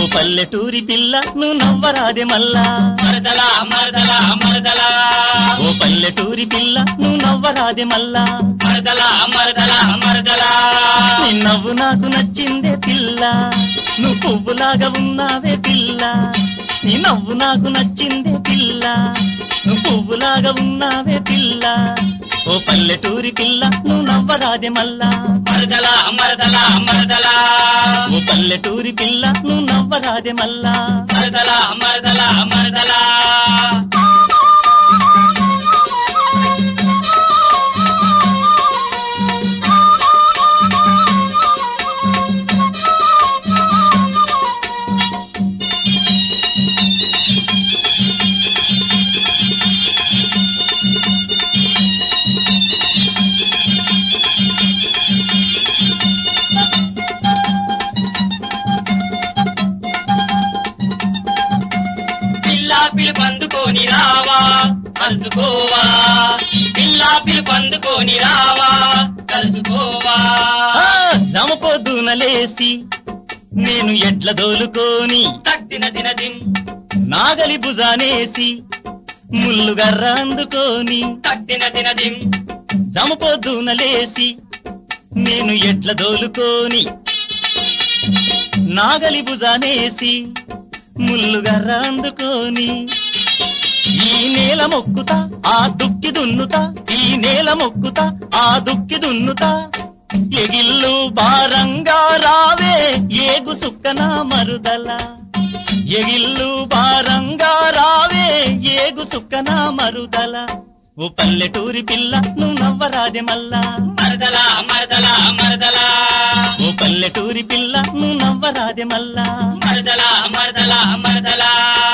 పల్లెటూరి పిల్ల నువ్వు నవ్వరాదే మల్లా మరదలా మరదలా మరదలా ఓ పల్లెటూరి పిల్ల నువ్వు నవ్వరాదే మల్లా మరదలా మరదలా మరదలా నీ నవ్వు నాకు నచ్చిందే పిల్ల నువ్వు పువ్వులాగా ఉన్నావే పిల్ల నీ నవ్వు నాకు నచ్చిందే పిల్ల నువ్వు పువ్వులాగా ఉన్నావే పిల్ల ఓ పల్లెటూరి పిల్ల నువ్వు నవ్వరాదే మల్లా మరదలా మరదలా మరదలా ఓ పల్లెటూరి పిల్ల నువ్వు నవ్వరాదే మల్లా మరదలా మరదలా మరదలా పిల్లాపిలు పందుకొని రావా కలుసుకోవా పిల్లాపిలు పందుకొని రావా కలుసుకోవా జమపొద్దున లేసి నేను ఎడ్ల దోలుకోని తక్తిన దినదిం నాగలి భుజానేసి ముల్లుగర్ర అందుకోని తక్తిన దినదిం జమపొద్దున లేసి నేను ఎడ్ల దోలుకోని నాగలి భుజానేసి ముల్లుగర్ర అందుకోని ఈ నేల మొక్కుతా ఆ దుక్కి దున్నుతా ఈ నేల మొక్కుతా ఆ దుక్కి దున్నుతా ఎగిల్లు భారంగా రావే ఏగు సుక్కన మరుదల ఎగిల్లు భారంగా రావే ఏగు సుక్కన మరుదల ఓ పల్లెటూరి పిల్ల నువ్వు నవ్వరాదే మల్లా మరదలా మరదలా మరదలా ఓ పల్లెటూరి పిల్ల నువ్వు నవ్వరాదే మల్లా మరదలా మరదలా మరదలా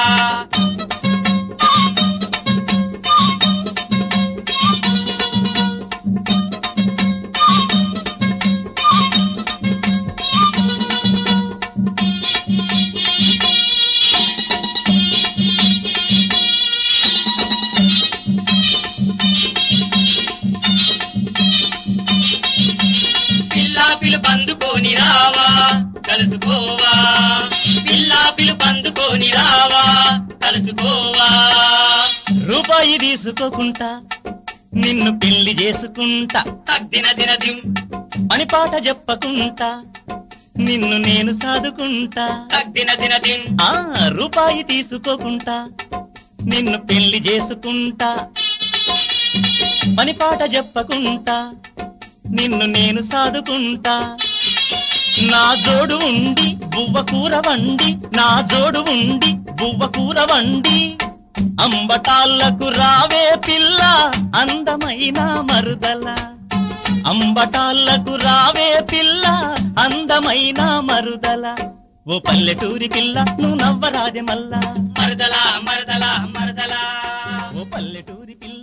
పిల్లాపిలు పందుకొని రావా కలుసుకోవా పిల్లాపిలు పందుకొని రావా కలుసుకోవా రూపాయి తీసుకోకుంటా నిన్ను పెళ్లి చేసుకుంటా తగ్దిన దినదిం పని పాట చెప్పకుంటా నిన్ను నేను సాదుకుంటా తగ్దిన దినదిం ఆ రూపాయి తీసుకోకుంటా నిన్ను పెళ్లి చేసుకుంటా పని పాట చెప్పకుంటా నిన్ను నేను సాదుకుంటా నా జోడు ఉండి బువ్వ కూర వండి నా జోడు ఉండి బువ్వ కూర వండి అంబటాళ్లకు రావే పిల్ల అందమైన మరుదల అంబటాళ్లకు రావే పిల్ల అందమైన మరుదల ఓ పల్లెటూరి పిల్ల నువ్వు నవ్వరాదే మల్లా మరదలా మరదలా మరదలా ఓ పల్లెటూరి పిల్ల